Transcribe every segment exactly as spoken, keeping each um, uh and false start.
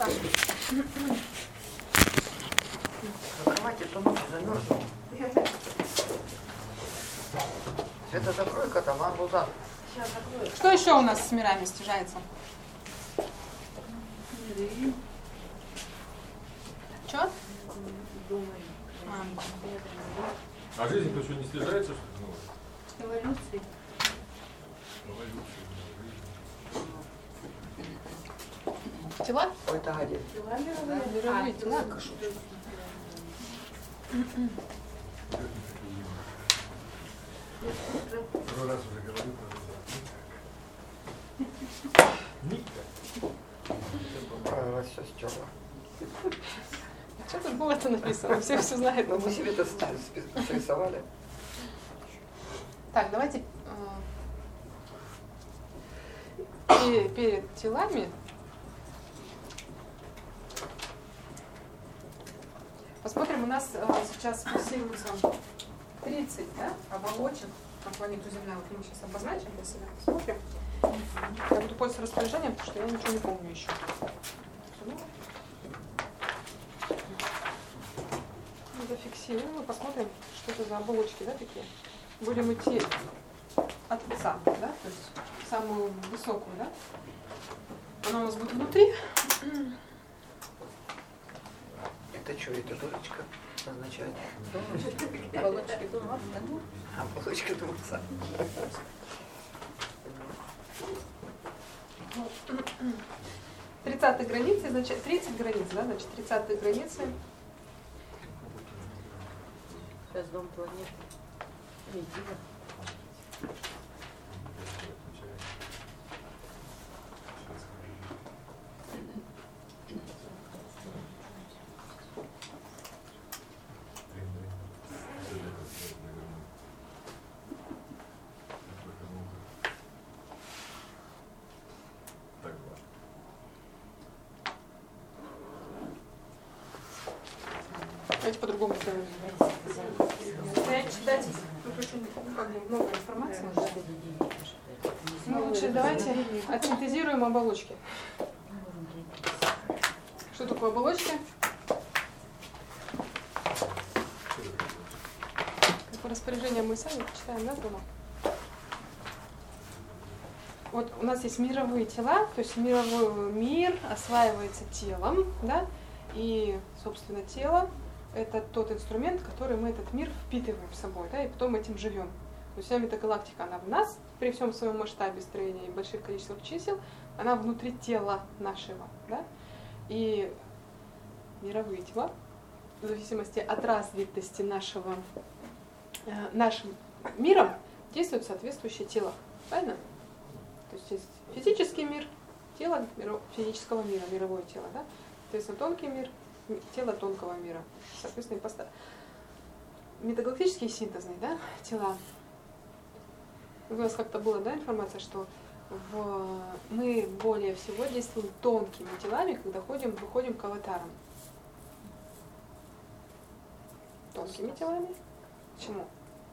Так. Закрывайте, то ночью замерзнем. Это закрой-ка там, а, Лузан. Что еще у нас с мирами стяжается? Че? А жизнь-то что, не снижается, что ли? Эволюции. Тела? Ой, это гадит. Тела мировые. Да, мировые тела. Второй раз уже говорю про это. Ника. Правило, все стерла. Что тут было-то написано? Все все знают. Ну, мы себе это срисовали. Так, давайте э, перед телами посмотрим, у нас э, сейчас фиксируется тридцать, да, оболочек, как планету Земля. Вот мы сейчас обозначим для себя, посмотрим. Я буду пользоваться распоряжением, потому что я ничего не помню еще. Зафиксируем и посмотрим, что это за оболочки, да, такие. Будем идти от отца, да, то есть самую высокую, да. Она у нас будет внутри. Это что, это дурочка означает? Оболочки дома. А, оболочка думаться. тридцатой границы, значит, тридцать границ, да, значит, тридцатой границы. Сейчас дом планеты. Медина. Давайте по-другому сделаем. Читать, тут очень ну, как бы много информации. Ну, лучше давайте отсинтезируем оболочки. Что такое оболочки? По распоряжению мы сами читаем, да, дома? Вот у нас есть мировые тела, то есть мировой мир осваивается телом, да, и, собственно, тело — это тот инструмент, который мы этот мир впитываем в собой, да, и потом этим живем. То есть вся метагалактика, она в нас, при всем своем масштабе строения и больших количествах чисел, она внутри тела нашего, да, и мировые тела, в зависимости от развитости нашего, э, нашим миром, действуют соответствующие тела, правильно? То есть есть физический мир, тело физического мира, мировое тело, да, соответственно, тонкий мир, тело тонкого мира, соответственно, импоста... метагалактические синтезные, да, тела. У вас как-то была, да, информация, что в... мы более всего действуем тонкими телами, когда ходим, выходим к аватарам. Тонкими телами? Почему?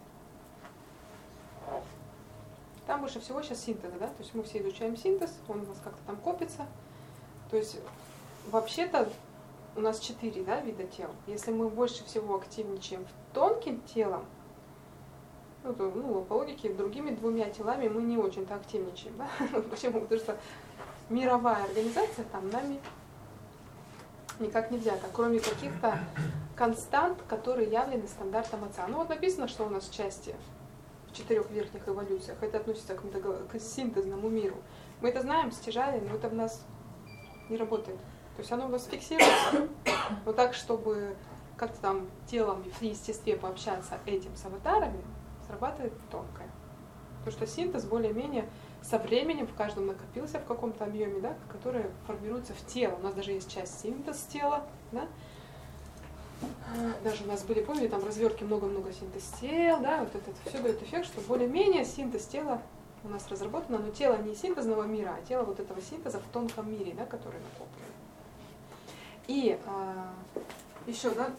Там больше всего сейчас синтеза, да, то есть мы все изучаем синтез, он у нас как-то там копится. То есть вообще-то у нас четыре, да, вида тел. Если мы больше всего активничаем тонким телом, ну, то, ну, по логике, другими двумя телами мы не очень-то активничаем. Да? Почему? Потому что мировая организация там нами никак не взята, кроме каких-то констант, которые явлены стандартом отца. Ну вот написано, что у нас в части, в четырех верхних эволюциях, это относится к, к синтезному миру. Мы это знаем, стяжали, но это в нас не работает. То есть оно у нас фиксируется, но так, чтобы как-то там телом в естестве пообщаться этим с аватарами, срабатывает тонкое. Потому что синтез более-менее со временем в каждом накопился в каком-то объеме, да, который формируется в тело. У нас даже есть часть синтез тела, да. Даже у нас были, помните, там развертки много-много синтез тел, да, вот это все дает эффект, что более-менее синтез тела у нас разработано, но тело не синтезного мира, а тело вот этого синтеза в тонком мире, да, который накоплен. И а, еще, да,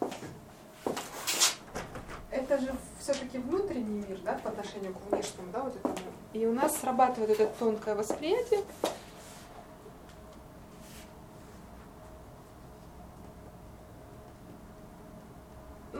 это же все-таки внутренний мир, да, по отношению к внешнему, да, вот этому. И у нас срабатывает это тонкое восприятие.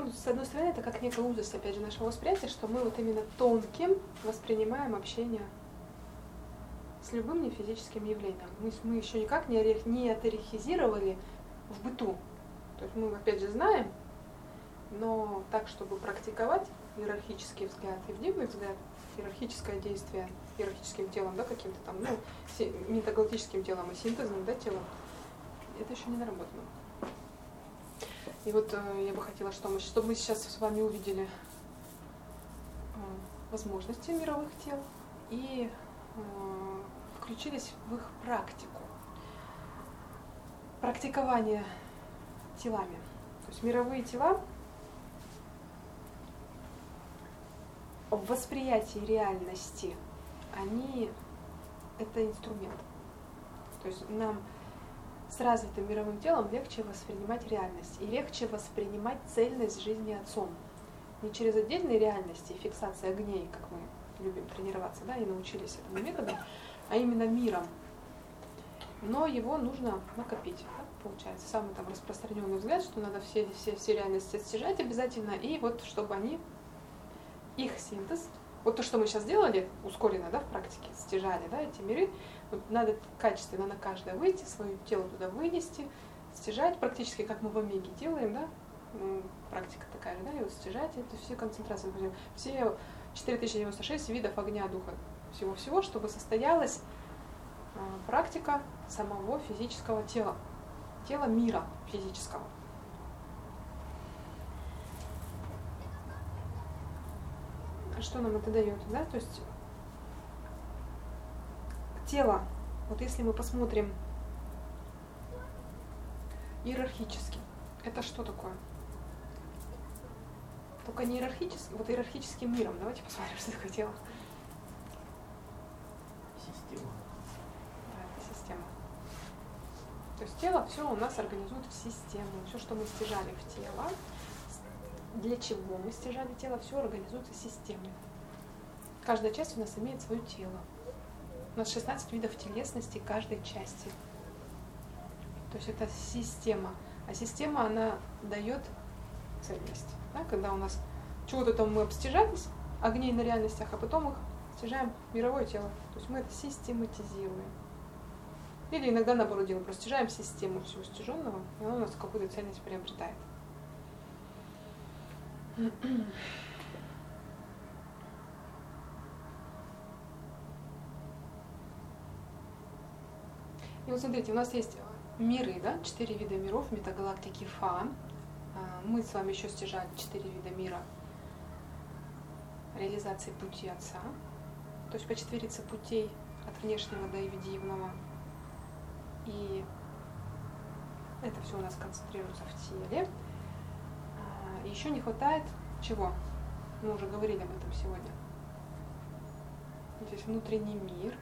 тут, с одной стороны, это как некая узость, опять же, нашего восприятия, что мы вот именно тонким воспринимаем общение с любым нефизическим явлением. Мы, мы еще никак не, орех, не атерихизировали в быту. То есть мы, опять же, знаем, но так, чтобы практиковать иерархический взгляд и вдивный взгляд, иерархическое действие иерархическим телом, да, каким-то там, ну, метагалактическим телом и синтезным, да, телом, это еще не наработано. И вот э, я бы хотела, что мы, чтобы мы сейчас с вами увидели э, возможности мировых тел и э, включились в их практику. Практикование телами. То есть мировые тела в восприятии реальности, они это инструмент. То есть нам с развитым мировым телом легче воспринимать реальность и легче воспринимать цельность жизни Отцом. Не через отдельные реальности, фиксация огней, как мы любим тренироваться, да, и научились этому методу, а именно миром. Но его нужно накопить, да, получается. Самый там распространенный взгляд, что надо все, все, все реальности стяжать обязательно, и вот чтобы они, их синтез, вот то, что мы сейчас делали, ускоренно, да, в практике, стяжали, да, эти миры, вот надо качественно на каждое выйти, свое тело туда вынести, стяжать, практически как мы в омеге делаем, да, ну, практика такая же, да, и вот стяжать, это все концентрации, все четыре тысячи девяносто шесть видов огня, духа, всего-всего, чтобы состоялась э, практика самого физического тела, тела мира физического. А что нам это дает, да, то есть тело, вот если мы посмотрим иерархически, это что такое? Только не иерархически, вот иерархическим миром. Давайте посмотрим, что такое тело. Система. Да, это система. То есть тело все у нас организует в систему. Все, что мы стяжали в тело, для чего мы стяжали тело, все организуется системой. Каждая часть у нас имеет свое тело. У нас шестнадцать видов телесности каждой части. То есть это система. А система, она дает цельность. Да? Когда у нас чего-то там мы обстяжались, огней на реальностях, а потом их стяжаем в мировое тело. То есть мы это систематизируем. Или иногда наоборот делаем, просто стяжаем систему всего стяженного, и она у нас какую-то цельность приобретает. И вот смотрите, у нас есть миры, да, четыре вида миров, метагалактики Фа. Мы с вами еще стяжали четыре вида мира реализации пути Отца, то есть по четверице путей от внешнего до видимого. И это все у нас концентрируется в теле. Еще не хватает чего? Мы уже говорили об этом сегодня. Здесь внутренний мир.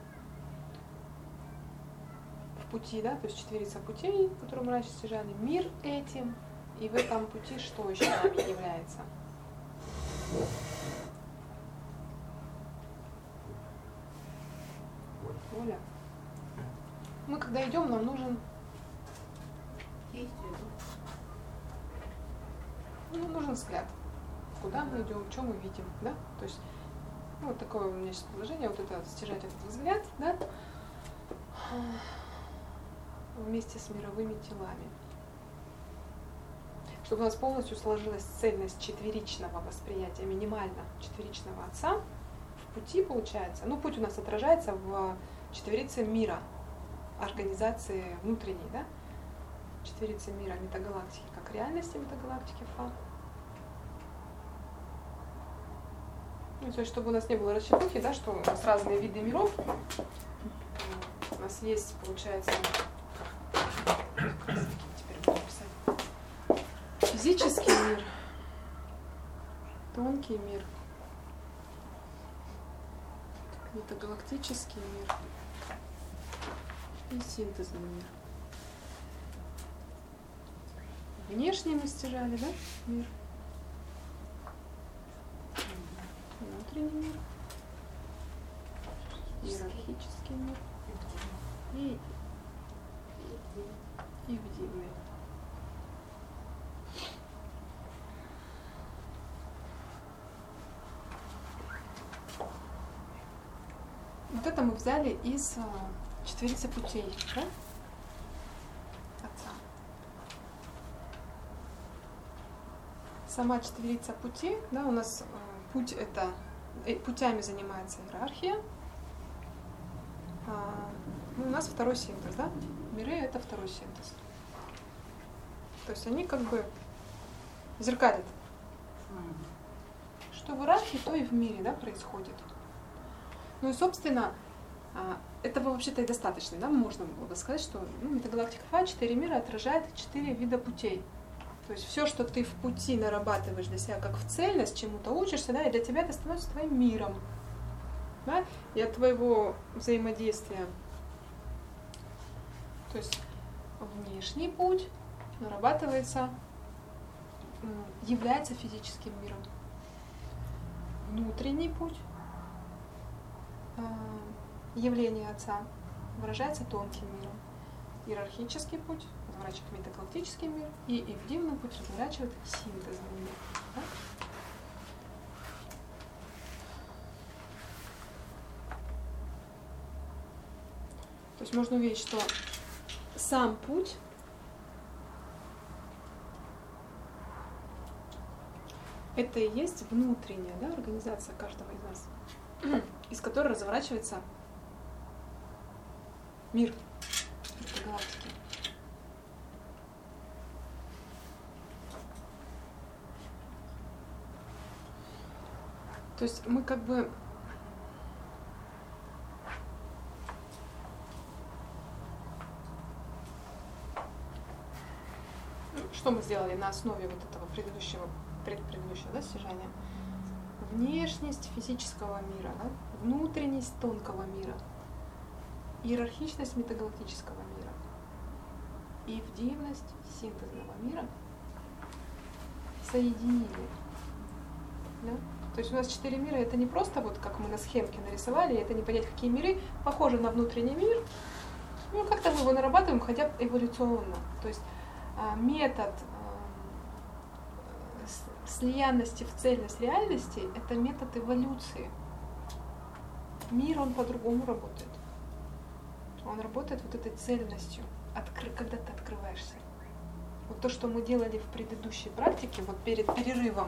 В пути, да, то есть четверица путей, которые мы раньше стяжали. Мир этим. И в этом пути что еще нами является? Воля. Мы когда идем, нам нужен ну, нужен взгляд. Куда мы идем, что мы видим, да? То есть, ну, вот такое у меня сейчас предложение, вот это стяжать этот взгляд, да? Вместе с мировыми телами. Чтобы у нас полностью сложилась цельность четверичного восприятия, минимально четверичного Отца, в пути получается, ну путь у нас отражается в четверице мира, организации внутренней, да, четверице мира метагалактики, как реальности метагалактики Фа. Ну, то есть, чтобы у нас не было расщепухи, да, что у нас разные виды миров, у нас есть, получается, теперь буду писать. Физический мир, тонкий мир, метагалактический мир и синтезный мир. Внешний мы стяжали, да, мир? Внутренний мир, иерархический мир и, и вдивный. это мы взяли из четверицы путей, да? Отца. Сама четверица путей, да, у нас путь это, путями занимается иерархия. А, ну, у нас второй синтез, да? Миры это второй синтез. То есть они как бы зеркалят. Что в иерархии, то и в мире, да, происходит. Ну и, собственно, этого вообще-то и достаточно, да, можно было бы сказать, что ну, метагалактика Фа, четыре мира отражает четыре вида путей. То есть все, что ты в пути нарабатываешь для себя как в цельность, чему-то учишься, да, и для тебя это становится твоим миром. Да, и от твоего взаимодействия. То есть внешний путь нарабатывается, является физическим миром. Внутренний путь, явление Отца, выражается тонким миром. Иерархический путь разворачивает метагалактический мир, и эвдивный путь разворачивает синтезный мир. Да? То есть можно увидеть, что сам путь это и есть внутренняя, да, организация каждого из нас, из которой разворачивается мир этой галактики. То есть мы как бы что мы сделали на основе вот этого предыдущего, предпредыдущего да, стяжания? Внешность физического мира, да? Внутренность тонкого мира, иерархичность метагалактического мира и эвдивность синтезного мира соединили. Да? То есть у нас четыре мира, это не просто вот как мы на схемке нарисовали, это не понять, какие миры похожи на внутренний мир. Ну, как-то мы его нарабатываем, хотя эволюционно. То есть метод слиянности в цельность реальности – это метод эволюции. Мир, он по-другому работает. Он работает вот этой цельностью, откры- когда ты открываешься. Вот то, что мы делали в предыдущей практике, вот перед перерывом,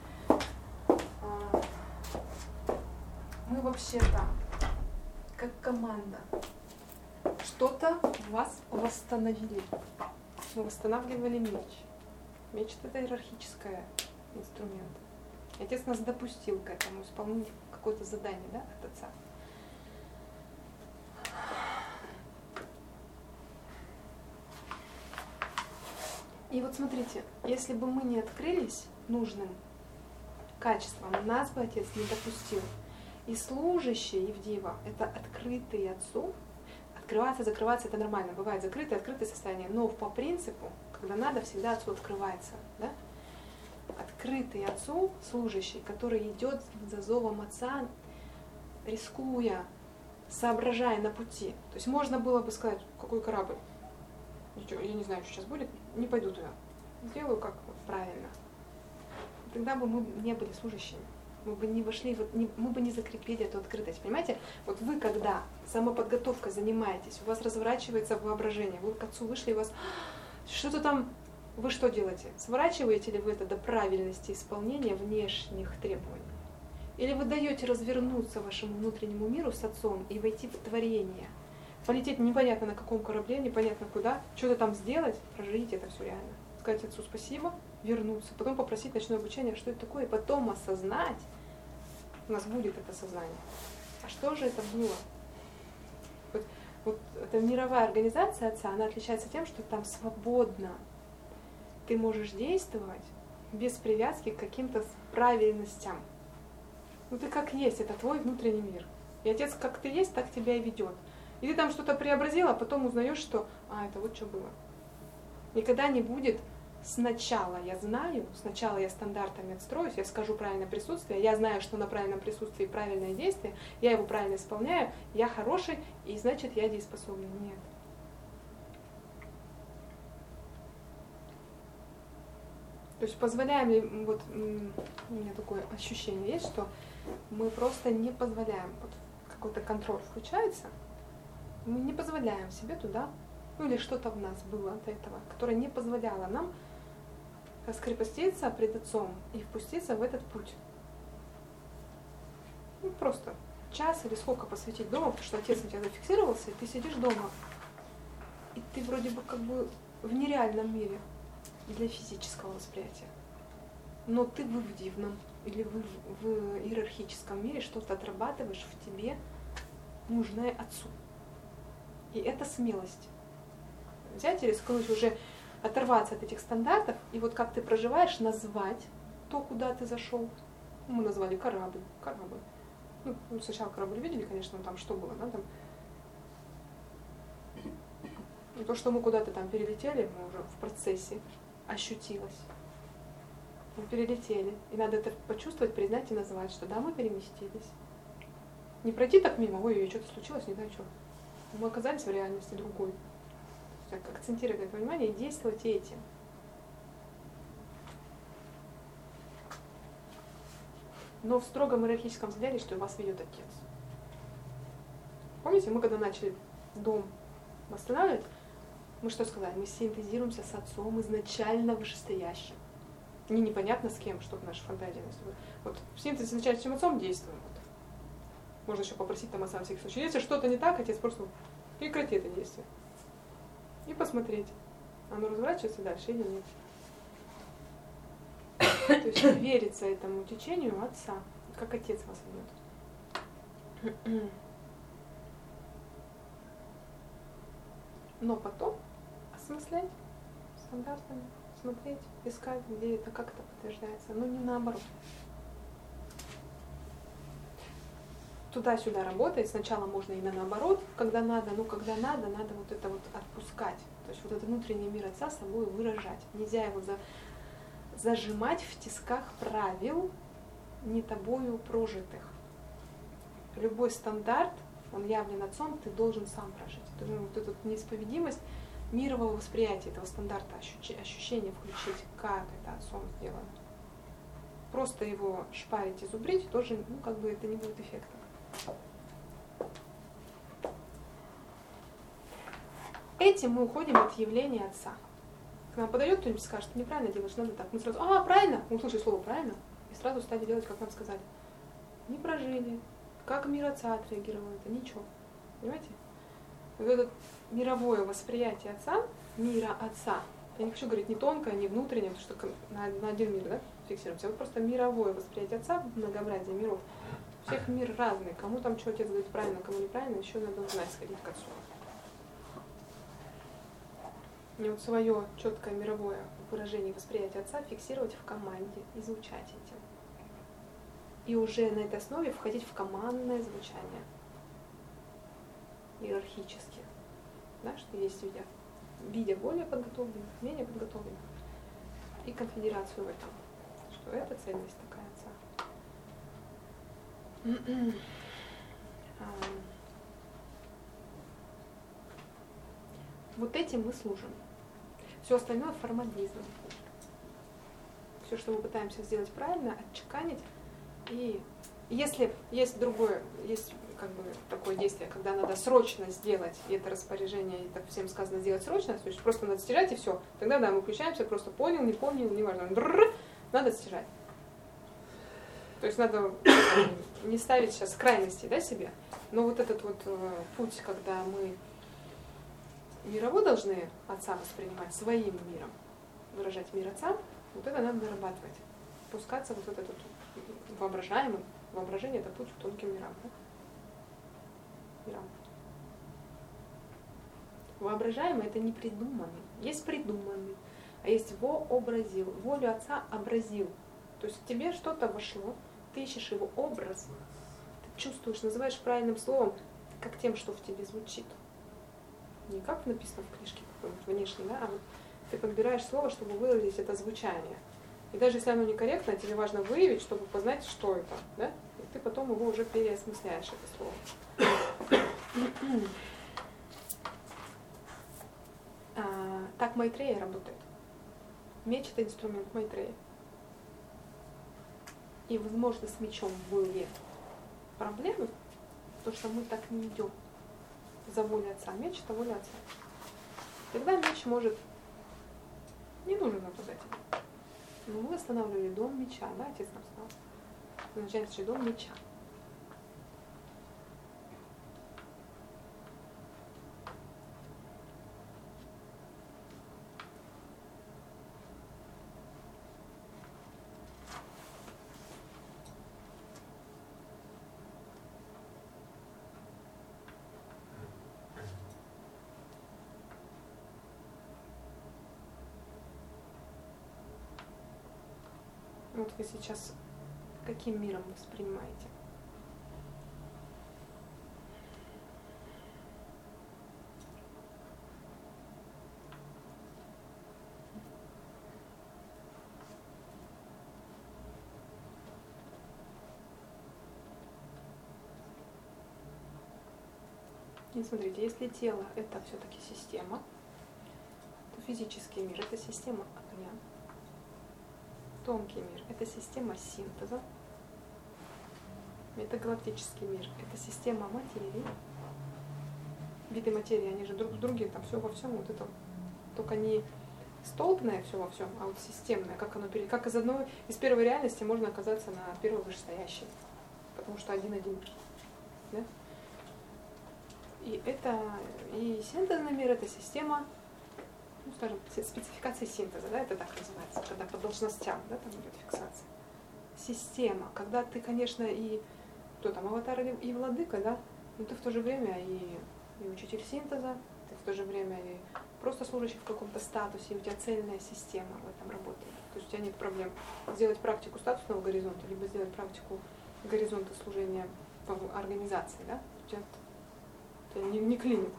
мы вообще-то, как команда, что-то в вас восстановили. Мы восстанавливали меч. Меч — это иерархический инструмент. И Отец нас допустил к этому, исполнить какое-то задание, да, от Отца. И вот смотрите, если бы мы не открылись нужным качеством, нас бы Отец не допустил. И служащие Евдива — это открытые Отцу. Открываться, закрываться — это нормально. Бывает закрытое, открытое состояние. Но по принципу, когда надо, всегда Отцу открывается. Да? Открытый Отцу служащий, который идет за зовом Отца, рискуя, соображая на пути. То есть можно было бы сказать, какой корабль? Ничего, я не знаю, что сейчас будет, не пойду туда. Сделаю как правильно. Тогда бы мы не были служащими. Мы бы не вошли, вот, не, мы бы не закрепили эту открытость. Понимаете? Вот вы, когда самоподготовкой занимаетесь, у вас разворачивается воображение, вы к Отцу вышли, у вас что-то там, вы что делаете? Сворачиваете ли вы это до правильности исполнения внешних требований? Или вы даете развернуться вашему внутреннему миру с Отцом и войти в творение? Полететь непонятно на каком корабле, непонятно куда, что-то там сделать, прожить это все реально. Сказать Отцу спасибо, вернуться, потом попросить ночное обучение, что это такое, и потом осознать, у нас будет это сознание. А что же это было? Вот, вот эта мировая организация Отца, она отличается тем, что там свободно ты можешь действовать без привязки к каким-то правильностям. Ну ты как есть, это твой внутренний мир. И Отец как ты есть, так тебя и ведет. И ты там что-то преобразил, а потом узнаешь, что а, это вот что было. Никогда не будет сначала я знаю, сначала я стандартами отстроюсь, я скажу правильное присутствие, я знаю, что на правильном присутствии правильное действие, я его правильно исполняю, я хороший, и значит я дееспособный. Нет. То есть позволяем ли, вот у меня такое ощущение есть, что мы просто не позволяем. Вот, какой-то контроль включается, мы не позволяем себе туда, ну или что-то в нас было до этого, которое не позволяло нам раскрепоститься пред Отцом и впуститься в этот путь. Ну, просто час или сколько посвятить дома, потому что Отец на тебя зафиксировался, и ты сидишь дома. И ты вроде бы как бы в нереальном мире для физического восприятия. Но ты в ивдивном или в, в иерархическом мире что-то отрабатываешь в тебе, нужное Отцу. И это смелость. Взять и рискнуть уже оторваться от этих стандартов, и вот как ты проживаешь, назвать то, куда ты зашел. Мы назвали корабль. корабль. Ну, сначала корабль видели, конечно, но там что было, да, там. И то, что мы куда-то там перелетели, мы уже в процессе ощутилось. Мы перелетели. И надо это почувствовать, признать и назвать, что да, мы переместились. Не пройти так мимо, ой, что-то случилось, не знаю что. Мы оказались в реальности другой. Так, акцентировать это внимание и действовать этим. Но в строгом иерархическом взгляде, что вас ведет Отец. Помните, мы когда начали дом восстанавливать, мы что сказали? Мы синтезируемся с Отцом изначально вышестоящим. Не непонятно с кем, чтобы наша фантазия. Вот в синтезе с изначальным Отцом действуем. Вот. Можно еще попросить там Отца на всякий случай. Если что-то не так, Отец просто прекрати это действие. И посмотреть, оно разворачивается дальше или нет. То есть вериться этому течению Отца, как Отец вас ведет. Но потом осмыслять стандартами, смотреть, искать, где это, как это подтверждается, но не наоборот. Туда-сюда работает, сначала можно и на наоборот, когда надо, но когда надо, надо вот это вот отпускать. То есть вот этот внутренний мир Отца собой выражать. Нельзя его за, зажимать в тисках правил, не тобою прожитых. Любой стандарт, он явлен Отцом, ты должен сам прожить. Ты должен вот эту неисповедимость мирового восприятия этого стандарта, ощущения включить, как это Отцом сделано. Просто его шпарить и зубрить, тоже, ну, как бы это не будет эффектом. Этим мы уходим от явления Отца. К нам подойдет кто-нибудь и скажет, ты неправильно делаешь, надо так. Мы сразу, а, правильно, мы услышали слово правильно, и сразу стали делать, как нам сказали. Не прожили. Как мир Отца отреагировал это? Ничего. Понимаете? Вот это мировое восприятие Отца, мира Отца, я не хочу говорить не тонкое, не внутреннее, потому что на, на один мир, да, фиксируемся. Вот просто мировое восприятие Отца, многообразие миров. У всех мир разный. Кому там что Отец говорит правильно, кому неправильно, еще надо узнать, сходить к Отцу. И вот свое четкое мировое выражение восприятия Отца фиксировать в команде, изучать этим. И уже на этой основе входить в командное звучание. Иерархически. Да, что есть видя, видя более подготовленных, менее подготовленных. И конфедерацию в этом. Что это ценность такая Отца. Вот этим мы служим. Все остальное формализм. Все, что мы пытаемся сделать правильно, отчеканить. И если есть другое, есть как бы такое действие, когда надо срочно сделать, и это распоряжение, и так всем сказано сделать срочно, то есть просто надо стирать и все. Тогда да, мы включаемся, просто понял, не помнил, неважно. Надо стирать. То есть надо не ставить сейчас крайности, да, себе. Но вот этот вот э, путь, когда мы мировой должны Отца воспринимать своим миром, выражать мир Отца, вот это надо дорабатывать. Пускаться вот в этот воображаемый, воображение — это путь к тонким мирам. Да? Мирам. Воображаемый — это не придуманный. Есть придуманный, а есть вообразил. Волю Отца образил. То есть к тебе что-то вошло, ты ищешь его образ, ты чувствуешь, называешь правильным словом, как тем, что в тебе звучит. Не как написано в книжке какой-нибудь внешней, да, а вот ты подбираешь слово, чтобы выразить это звучание. И даже если оно некорректно, тебе важно выявить, чтобы познать, что это, да? И ты потом его уже переосмысляешь, это слово. а, так Майтрея работает. Меч — это инструмент Майтрея. И, возможно, с мечом были проблемы, Потому что мы так не идем за волей Отца. Меч – это воля Отца. Тогда меч может... Не нужен нам туда тебе. Но мы восстанавливали дом меча, да, Отец нам сказал. Означает, что дом меча. Вот вы сейчас каким миром воспринимаете? И смотрите, если тело — это все-таки система, то физический мир — это система огня. Тонкий мир — это система синтеза. Метагалактический мир — это система материи. Виды материи, они же друг с другом, там все во всем, вот это только не столбное все во всем, а вот системное, как оно перед, как из одной, из первой реальности можно оказаться на первой вышестоящей, потому что один-один. Да? И это, и синтезный мир — это система, ну, скажем, спецификация синтеза, да, это так называется, когда по должностям, да, там идет фиксация. Система, когда ты, конечно, и кто там, аватар и владыка, да, но ты в то же время и, и учитель синтеза, ты в то же время и просто служащий в каком-то статусе, и у тебя цельная система в этом работает. То есть у тебя нет проблем сделать практику статусного горизонта, либо сделать практику горизонта служения в организации, да, у тебя, у тебя не, не клинит.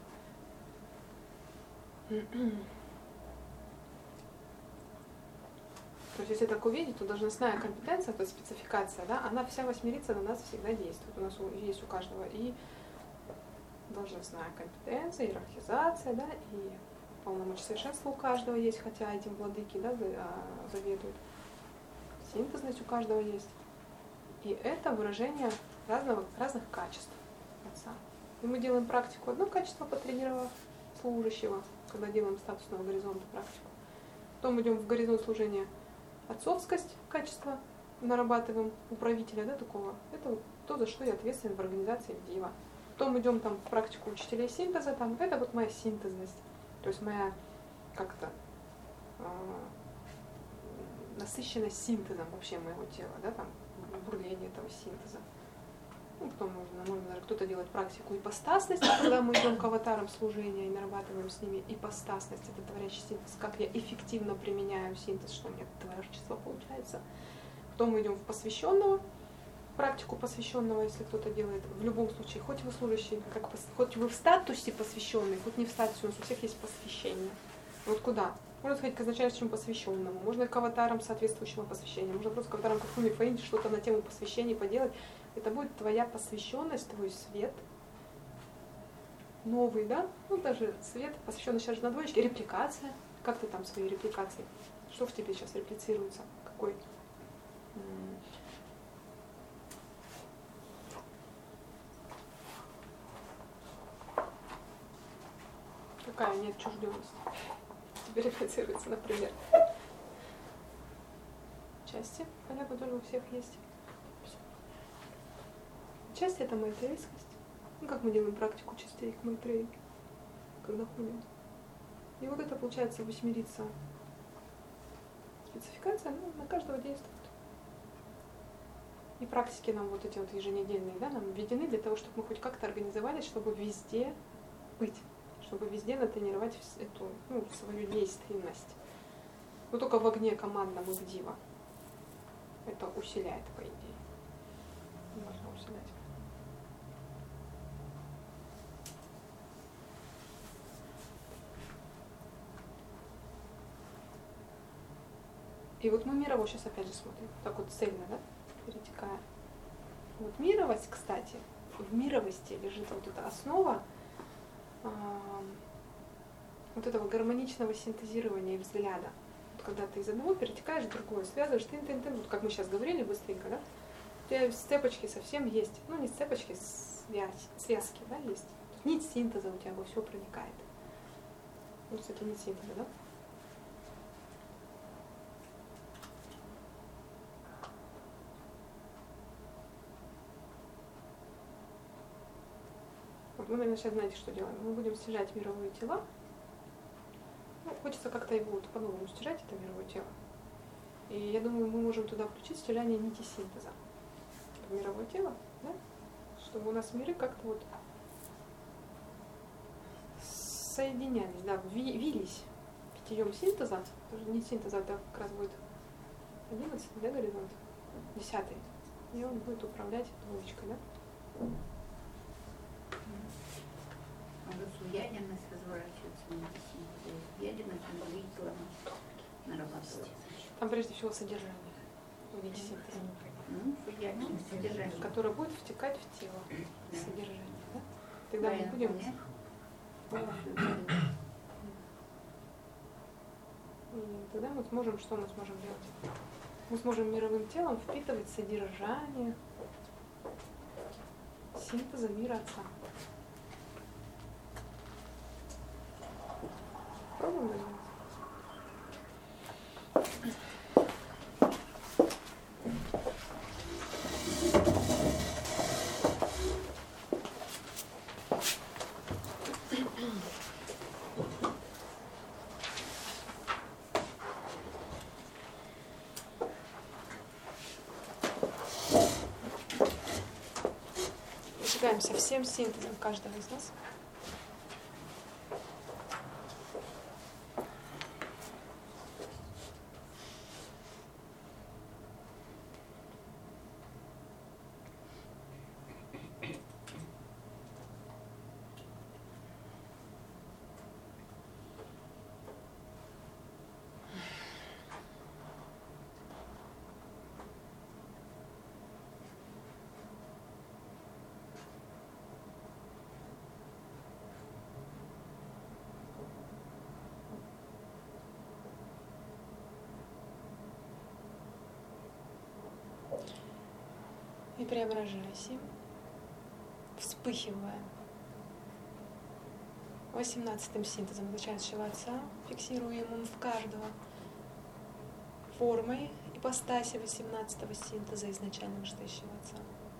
То есть, если так увидеть, то должностная компетенция, то спецификация, да, она вся восьмерица на нас всегда действует. У нас есть у каждого и должностная компетенция, иерархизация, да, и полномочия совершенства у каждого есть, хотя этим владыки, да, заведуют. Синтезность у каждого есть. И это выражение разного, разных качеств Отца. И мы делаем практику одно качество, потренировав служащего, когда делаем статусного горизонта практику. Потом идем в горизонт служения отцовскость, качество нарабатываем у правителя, да, такого. Это вот то, за что я ответственен в организации Дива. Потом идем там в практику учителей синтеза, там, это вот моя синтезность, то есть моя как-то э, насыщенность синтезом вообще моего тела, да, там, бурление этого синтеза. Ну, потом можно, можно даже кто-то делать практику ипостасности, когда мы идем к аватарам служения и нарабатываем с ними ипостасность, это творящий синтез, как я эффективно применяю синтез, что у меня творчество получается. Потом мы идем в посвященного, практику посвященного, если кто-то делает, в любом случае, хоть вы служащий, как, хоть вы в статусе посвященный, хоть не в статусе, у нас у всех есть посвящение. Вот куда? Можно сходить к изначальному посвященному, можно к аватарам соответствующего посвящения, можно просто к аватарам как Фуми Фейн что-то на тему посвящения поделать. Это будет твоя посвященность, твой свет. Новый, да? Ну, даже свет, посвященный сейчас же на двоечке. Репликация. Как ты там свои репликации? Что в тебе сейчас реплицируется? Какой? Какая неотчужденность тебе реплицируется, например? Части, понятно, тоже у всех есть. Часть — это майтрейскость. Ну, как мы делаем практику частей к Майтреи, когда ходим. И вот это получается восьмерица. Спецификация, ну, на каждого действует. И практики нам вот эти вот еженедельные, да, нам введены для того, чтобы мы хоть как-то организовались, чтобы везде быть, чтобы везде натренировать эту, ну, свою действенность. Но только в огне командном и в Дива. Это усиляет, по идее. Можно усилять. И вот мы мирово сейчас опять же смотрим, так вот цельно, да, перетекая. Вот мировость, кстати, в мировости лежит вот эта основа э, вот этого гармоничного синтезирования и взгляда. Вот когда ты из одного перетекаешь в другое, связываешь, тын-тын-тын, вот как мы сейчас говорили быстренько, да, у тебя цепочки совсем есть, ну не цепочки, связь, связки, да, есть. Нить синтеза у тебя во все проникает. Ну, кстати, нить синтеза, да? Вот мы, наверное, сейчас знаете, что делаем. Мы будем стяжать мировые тела. Ну, хочется как-то его вот по-новому стяжать, это мировое тело. И я думаю, мы можем туда включить стяжание нити синтеза. В мировое тело, да? Чтобы у нас миры как-то вот соединялись, да, ви- вились питьем синтеза. Тоже нить синтеза, это как раз будет одиннадцатый, да, горизонт? Десятый. И он будет управлять двоечкой, да? Розуядяність розворачується на синтезі. Ядяність выиграла на работе. Там прежде всего содержание в нити синтеза. Ну, ядяність, содержание. Которое будет втекать в тело. Да. Содержание, да? Тогда мы Правильно, будем... понятно? И тогда мы сможем, что мы сможем делать? Мы сможем мировым телом впитывать содержание синтеза мира Отца. Пробуем это сделать? Зажигаемся всем синтезом каждого из нас. И преображайся, вспыхивая восемнадцатым синтезом изначального Отца, фиксируемым в каждого формой ипостаси восемнадцатого синтеза изначально вышестоящего Отца.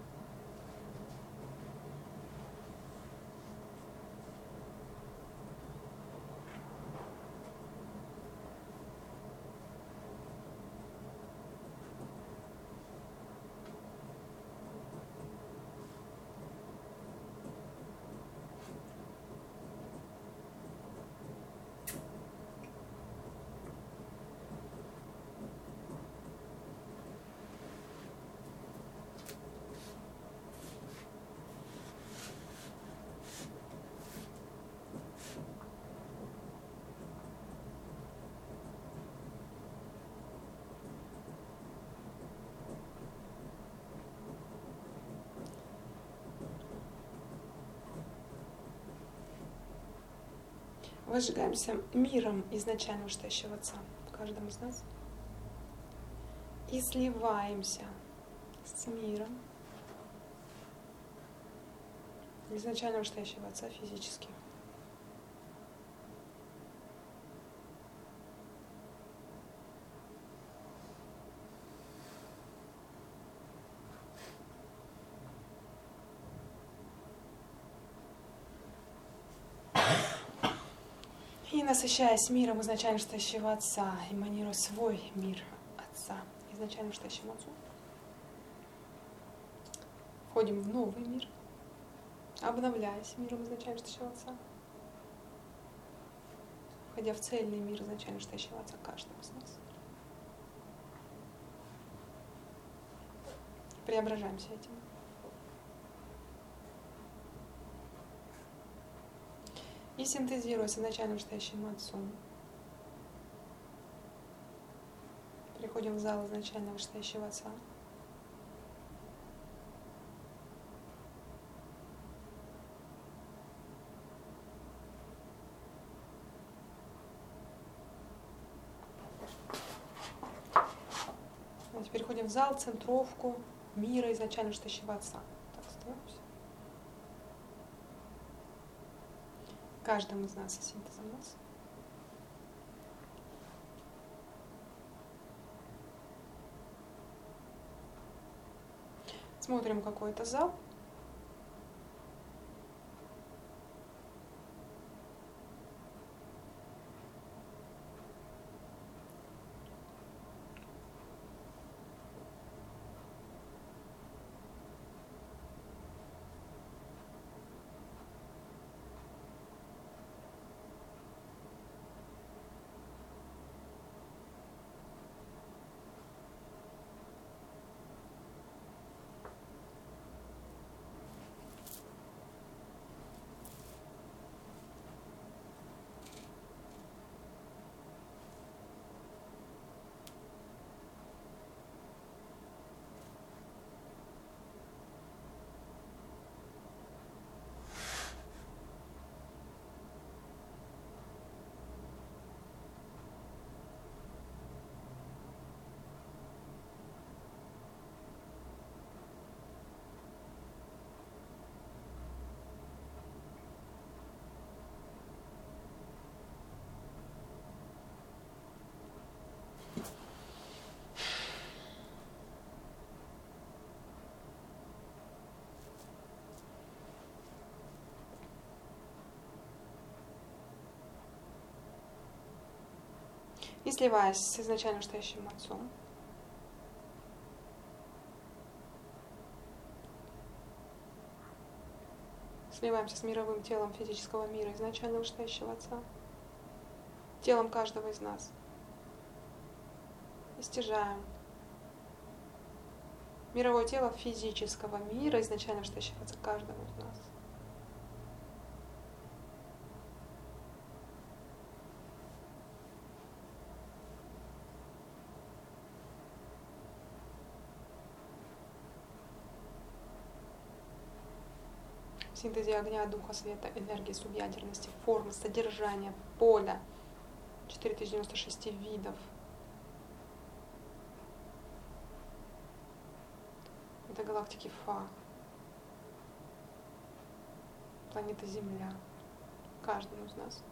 Возжигаемся миром изначально вышестоящего Отца в каждом из нас и сливаемся с миром изначально вышестоящего Отца физически. И насыщаясь миром изначально вышестоящего Отца, эманируя свой мир Отца, изначально вышестоящему Отцу, входим в новый мир, обновляясь миром изначально вышестоящего Отца, входя в цельный мир изначально вышестоящего Отца каждого из нас. Преображаемся этим. И синтезируя с изначально вышестоящим Отцом, переходим в зал изначально вышестоящего Отца. Переходим в зал, центровку мира изначально вышестоящего Отца. Так, остаемся. каждым из нас и синтезом нас. Смотрим какой-то зал. И сливаясь с изначально стоящим отцом, сливаемся с мировым телом физического мира изначально вышестоящего отца, телом каждого из нас. И стяжаем мировое тело физического мира изначально вышестоящего отца каждого из нас. В синтезе огня, духа, света, энергии, субъядерности, формы, содержания, поля, четыре тысячи девяносто шесть видов. Это галактики Фа, планета Земля, каждому из нас.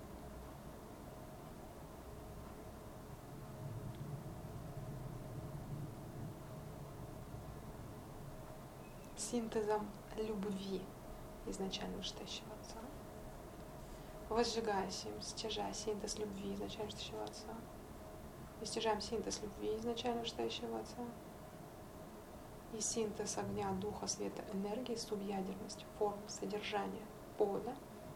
Синтезом любви изначально вышестоящего отца, возжигаясь им, стяжая синтез любви изначально вышестоящего отца, и стяжаем синтез любви изначально вышестоящего отца, и синтез огня, духа, света, энергии, субъядерность, форм, содержания, поля,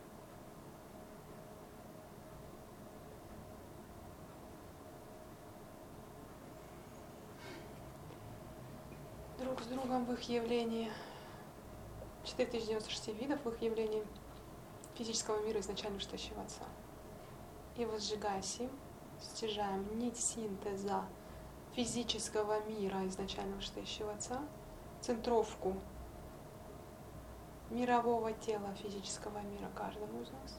друг с другом в их явлении, четыре тысячи девяносто шесть видов в их явлении физического мира изначально вышестоящего отца. И возжигаясь им, стяжаем нить синтеза физического мира изначально вышестоящего отца, центровку мирового тела физического мира каждому из нас.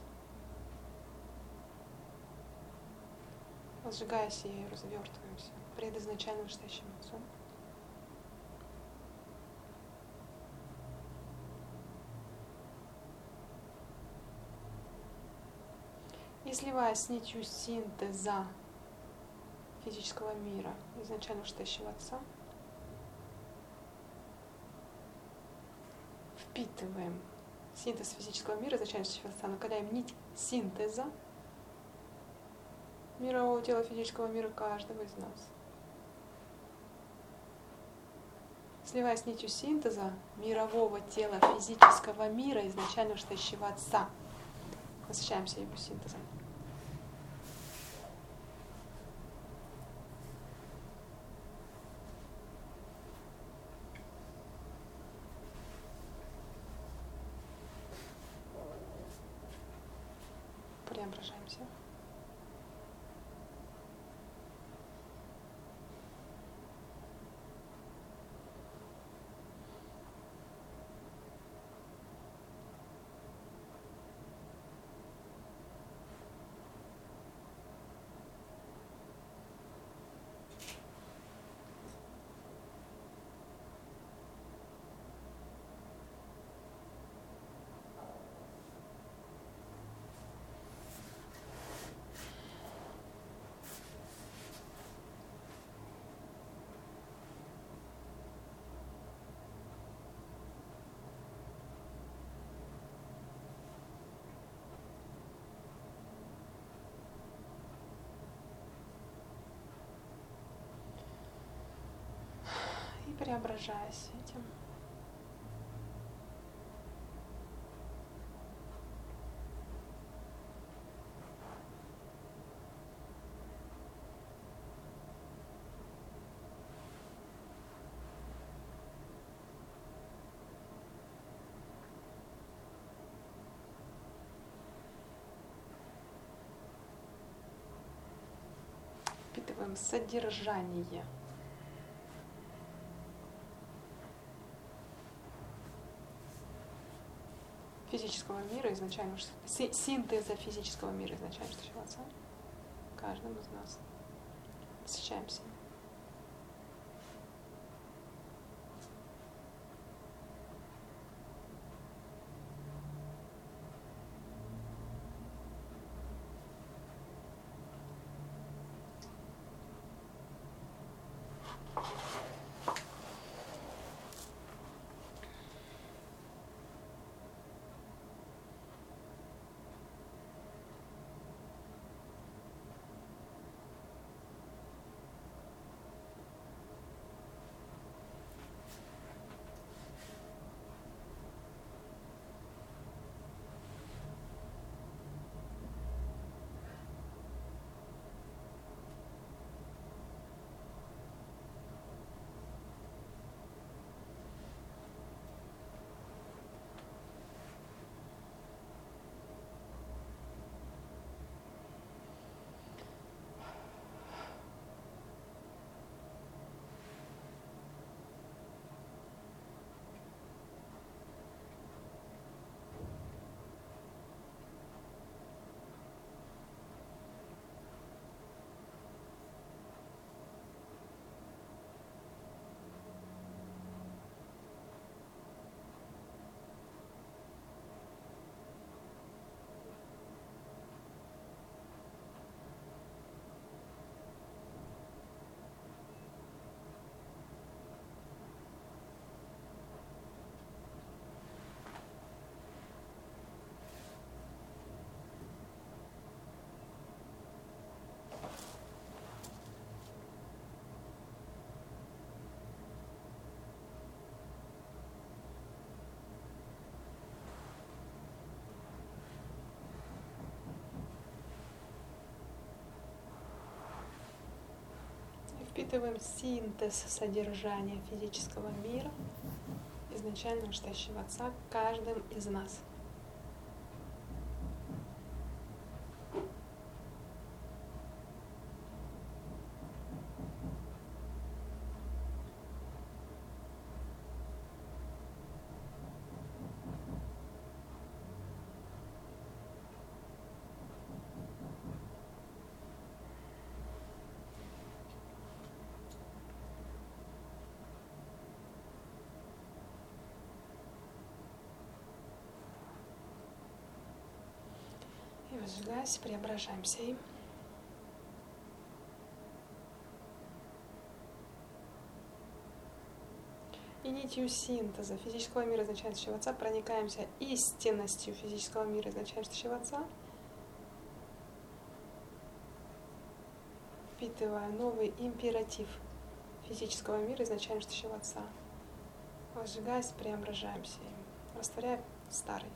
Возжигаясь и развертываемся пред изначально вышестоящим отцом. И сливаясь с нитью синтеза физического мира изначально вышестоящего отца, впитываем синтез физического мира изначально вышестоящего отца, накаляем нить синтеза мирового тела физического мира каждого из нас. Сливаясь с нитью синтеза мирового тела физического мира изначально вышестоящего отца, насыщаемся его синтезом. Преображаемся. преображаясь этим. Впитываем содержание. Физического мира изначально, си- синтеза физического мира изначально, что Отца каждым из нас. Посещаемся. Впитываем синтез содержания физического мира, изначально ждущего Отца каждым из нас. И возжигаясь, преображаемся им. И нитью синтеза физического мира изначального Отца проникаемся истинностью физического мира изначального Отца, впитывая новый императив физического мира изначального Отца. Возжигаясь, преображаемся им, растворяя старый.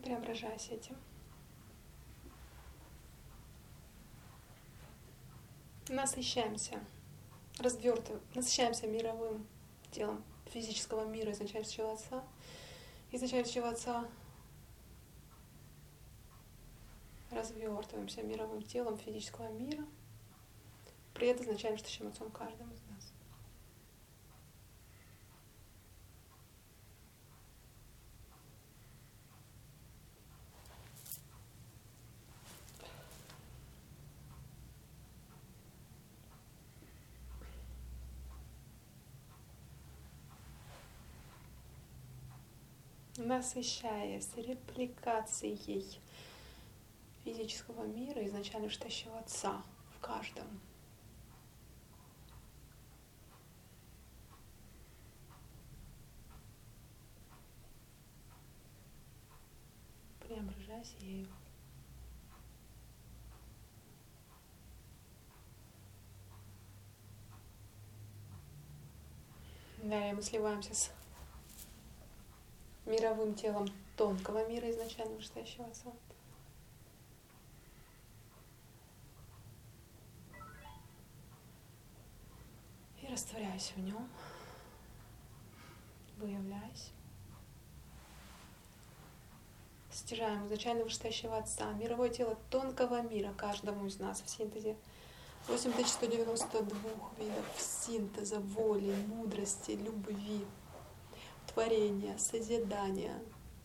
Преображаясь этим. Насыщаемся, развертываем, насыщаемся мировым телом физического мира, изначального Отца, изначального Отца, развертываемся мировым телом физического мира, при этом изначально что Отцом каждому из нас. Насыщаясь репликацией физического мира, изначально штащего Отца в каждом. Преображаясь ею. Далее мы сливаемся с мировым телом тонкого мира, изначально вышестоящего Отца. И растворяюсь в нем, выявляюсь. Стяжаем изначально вышестоящего Отца, мировое тело тонкого мира каждому из нас в синтезе восемь тысяч сто девяносто два видов синтеза воли, мудрости, любви, творения, созидания,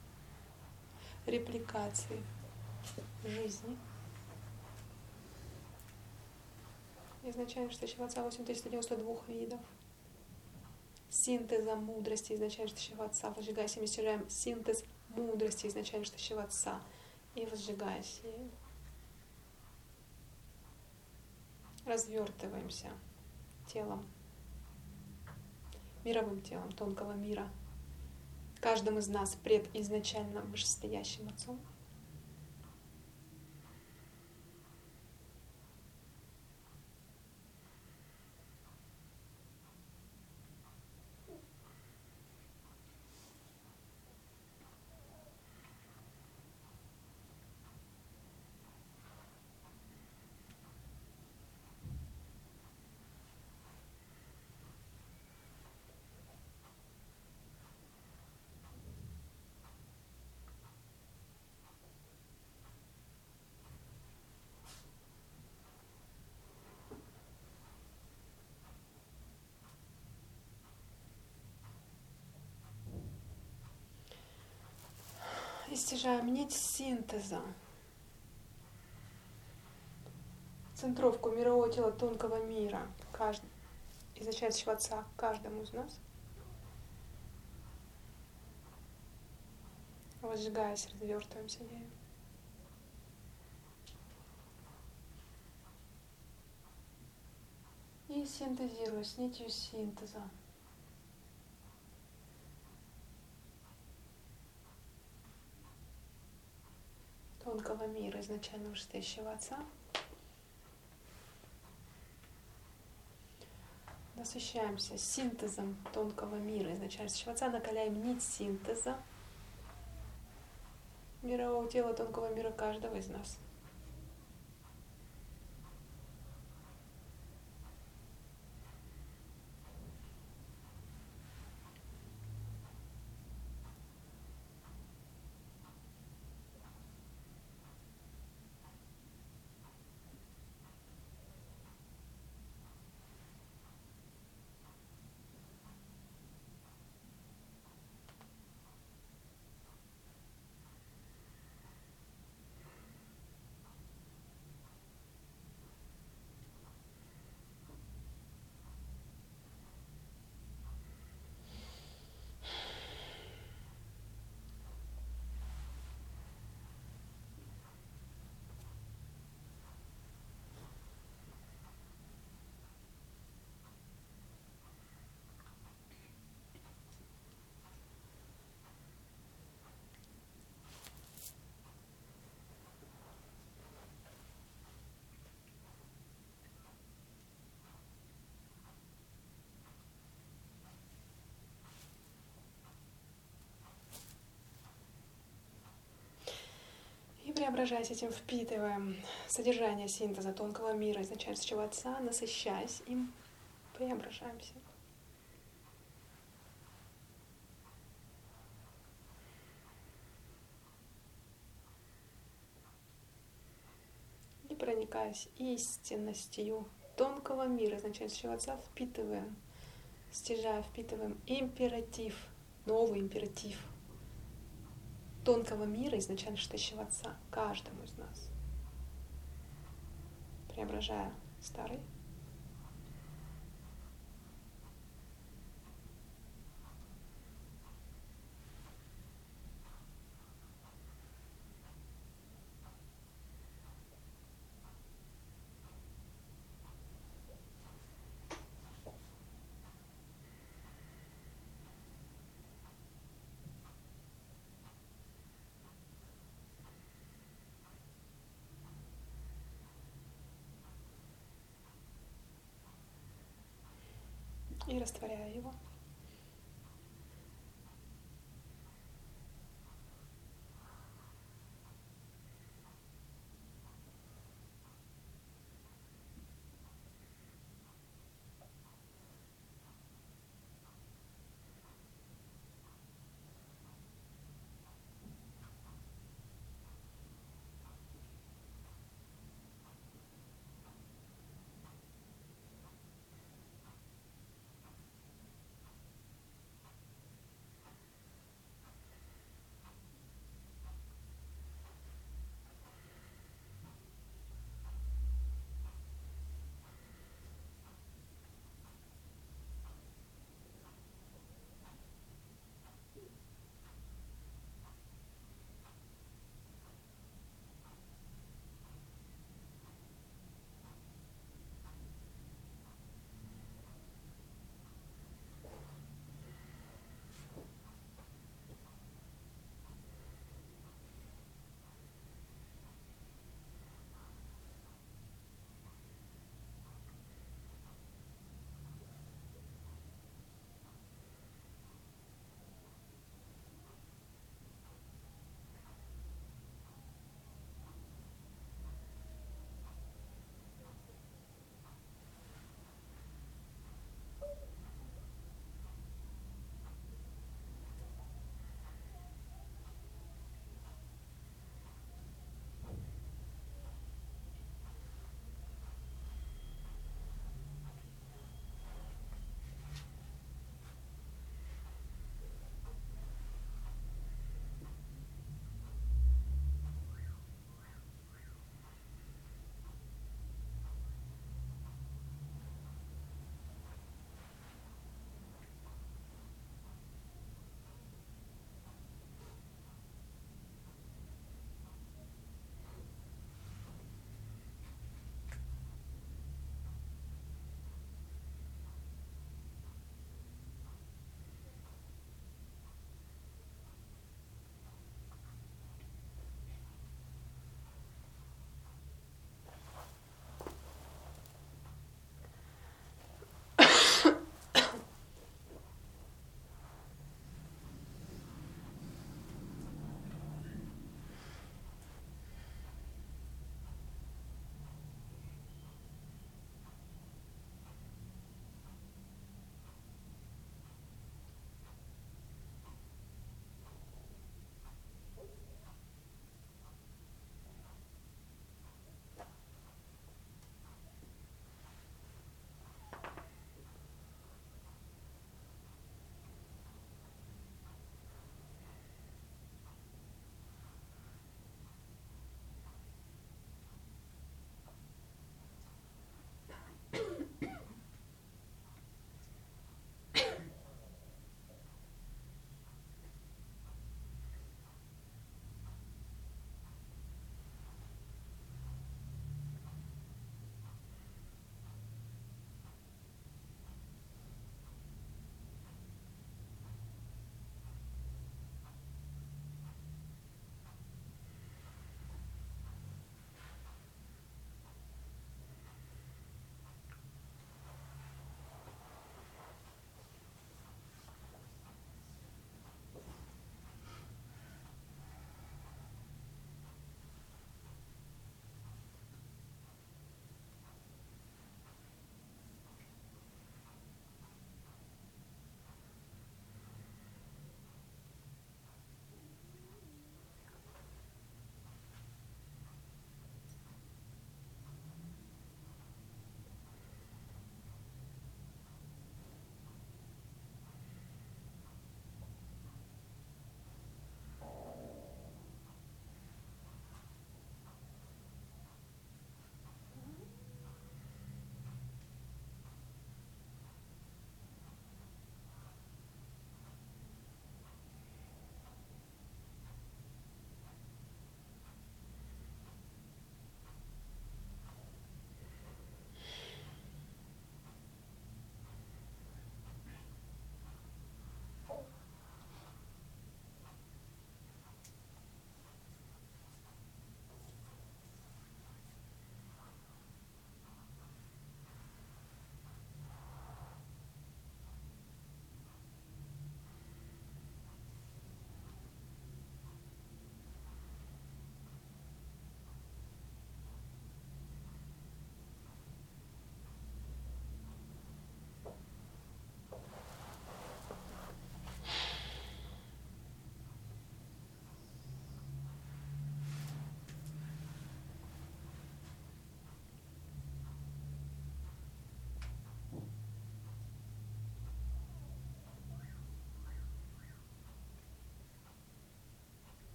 репликации жизни. Изначально штащего Отца восемь тысяч сто девяносто два видов синтеза мудрости изначально штащего Отца, возжигаясь и мы стяжаем синтез мудрости изначально штащего Отца и возжигаясь ею. Развертываемся телом, мировым телом тонкого мира, каждым из нас пред изначально вышестоящим Отцом. И стяжаем нить синтеза, центровку мирового тела тонкого мира, каждый, изначального Отца каждому из нас, возжигаясь, развертываемся ею. И синтезируя с нитью синтеза. Тонкого мира, изначально вышестоящего Отца. Насыщаемся синтезом тонкого мира, изначально вышестоящего Отца, накаляем нить синтеза мирового тела тонкого мира каждого из нас. преображаясь этим, впитываем содержание синтеза тонкого мира, изначального Отца, насыщаясь им, преображаемся. И проникаясь истинностью тонкого мира, изначального Отца, впитываем, стяжая, впитываем императив, новый императив тонкого мира, изначально штащего Отца, каждому из нас, преображая старый и растворяя его.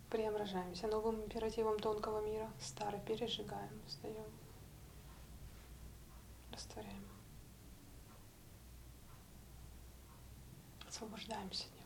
Преображаемся новым императивом тонкого мира. Старый пережигаем, сдаем, растворяем. Освобождаемся от него.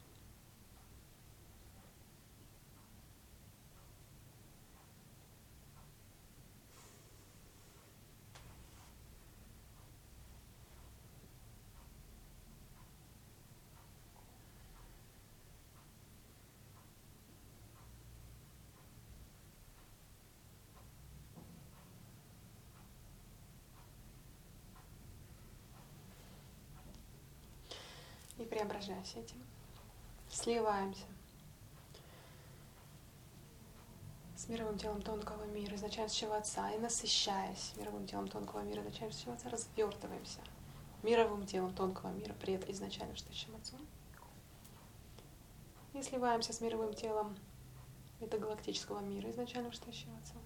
И преображаясь этим, сливаемся с мировым телом тонкого мира, изначально с чего Отца, и насыщаясь мировым телом тонкого мира, изначально с чего Отца, развертываемся мировым телом тонкого мира, пред изначально штащим Отцом. И сливаемся с мировым телом метагалактического мира, изначально штащим Отцом,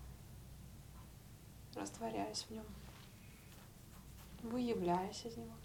растворяясь в нем, выявляясь из него.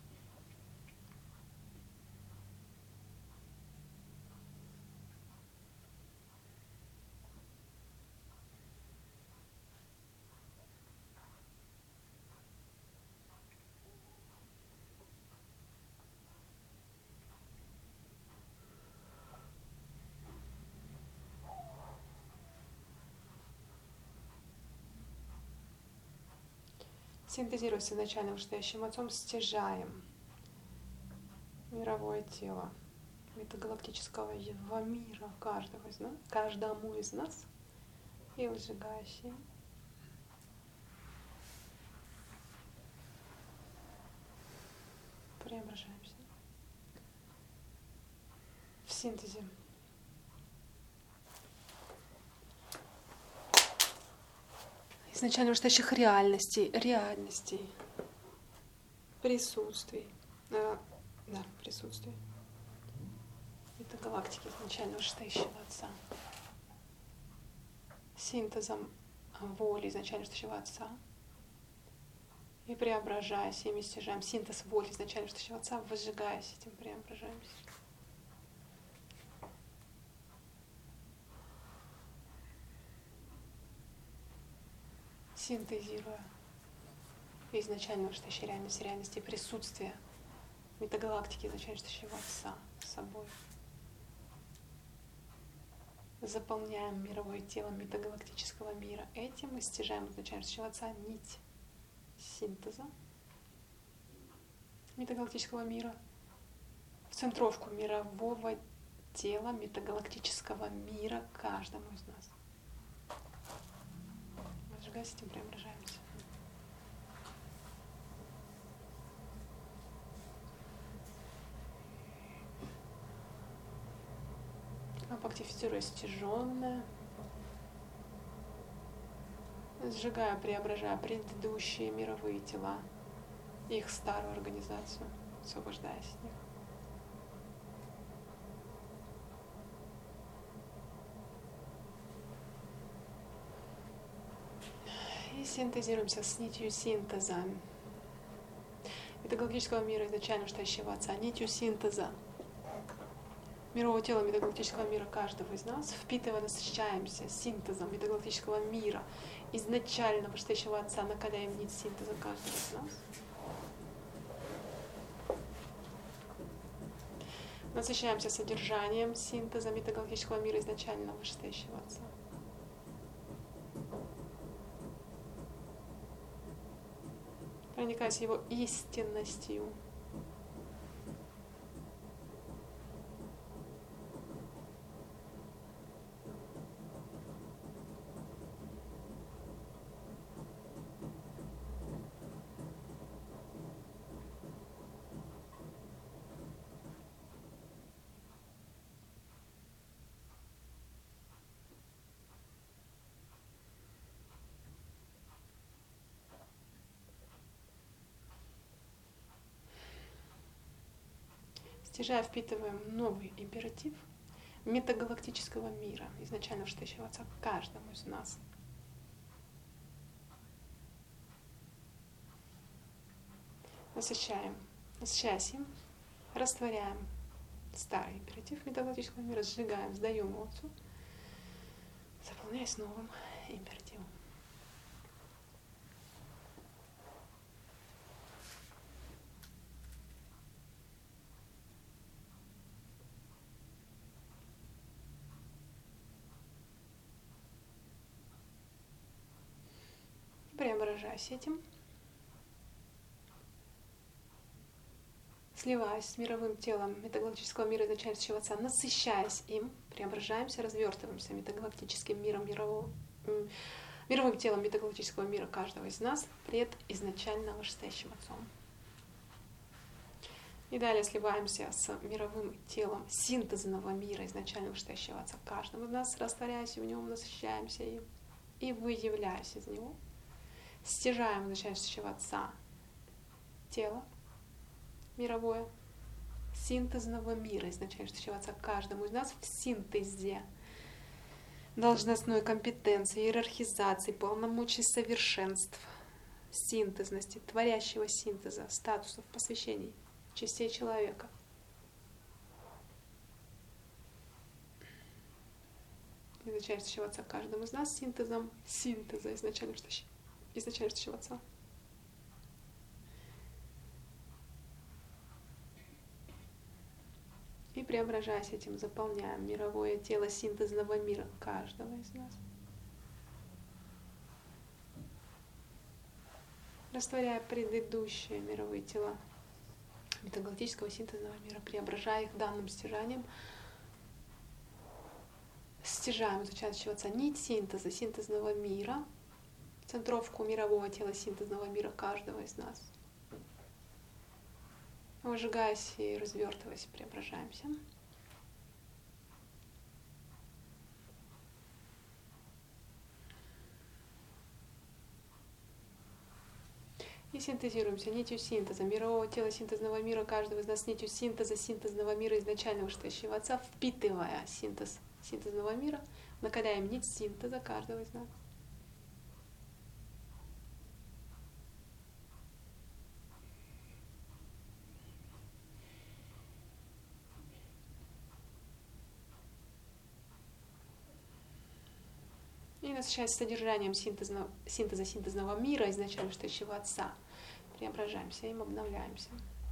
Синтезируясь с изначально вышестоящим Отцом, стяжаем мировое тело метагалактического мира каждого из нас, каждому из нас, и выжигаясь им. Преображаемся в синтезе изначально вышестоящих реальностей, реальностей, присутствий, да, да, присутствий метагалактики изначально вышестоящего Отца, синтезом воли изначально вышестоящего Отца, и преображаясь, ими стяжаем синтез воли изначально вышестоящего Отца, выжигаясь этим, преображаемся. Синтезируя изначально вышестоящей реальности, реальности присутствия метагалактики изначально вышестоящего Отца с собой. Заполняем мировое тело метагалактического мира этим и стяжаем изначально вышестоящего Отца нить синтеза метагалактического мира в центровку мирового тела метагалактического мира каждому из нас. С этим преображаемся. Активизируя стяженное, сжигая, преображая предыдущие мировые тела, их старую организацию, освобождаясь от них. И синтезируемся с нитью синтеза метагалактического мира изначально вышестоящего Отца, нитью синтеза мирового тела метагалактического мира каждого из нас, впитывая, насыщаемся синтезом метагалактического мира изначально вышестоящего Отца, накаляем нить синтеза каждого из нас. Насыщаемся содержанием синтеза метагалактического мира изначально вышестоящего Отца. Проникаясь его истинностью. Стяжая, впитываем новый императив метагалактического мира, изначально вышестоящего Отца каждому из нас. Насыщаем, насыщаясь им, растворяем старый императив метагалактического мира, сжигаем, сдаем его Отцу заполняясь новым императивом. Преображаясь этим, сливаясь с мировым телом метагалактического мира изначального отца, насыщаясь им, преображаемся, развертываемся метагалактическим миром, мирового, мировым телом метагалактического мира каждого из нас пред изначально вышестоящим отцом. И далее сливаемся с мировым телом синтезного мира изначально вышестоящего отца каждого из нас, растворяясь в нем, насыщаемся им и выявляясь из него. Стяжаем изначального отца тело мировое синтезного мира изначального отца каждому из нас в синтезе должностной компетенции, иерархизации, полномочий совершенств, синтезности, творящего синтеза, статусов, посвящений, частей человека. Изначального отца каждому из нас синтезом синтеза изначального изначального отца. И преображаясь этим, заполняем мировое тело синтезного мира каждого из нас. Растворяя предыдущие мировые тела метагалактического синтезного мира, преображая их данным стяжанием, стяжаем изучающего отца нить синтеза синтезного мира, центровку мирового тела синтезного мира каждого из нас. Выжигаясь и развертываясь, преображаемся. И синтезируемся нитью синтеза мирового тела синтезного мира каждого из нас, нитью синтеза синтезного мира изначально вышестоящего отца, впитывая синтез синтезного мира, накаляем нить синтеза каждого из нас. И насыщаясь содержанием синтезного, синтеза синтезного мира изначально вышестоящего отца, преображаемся им, обновляемся.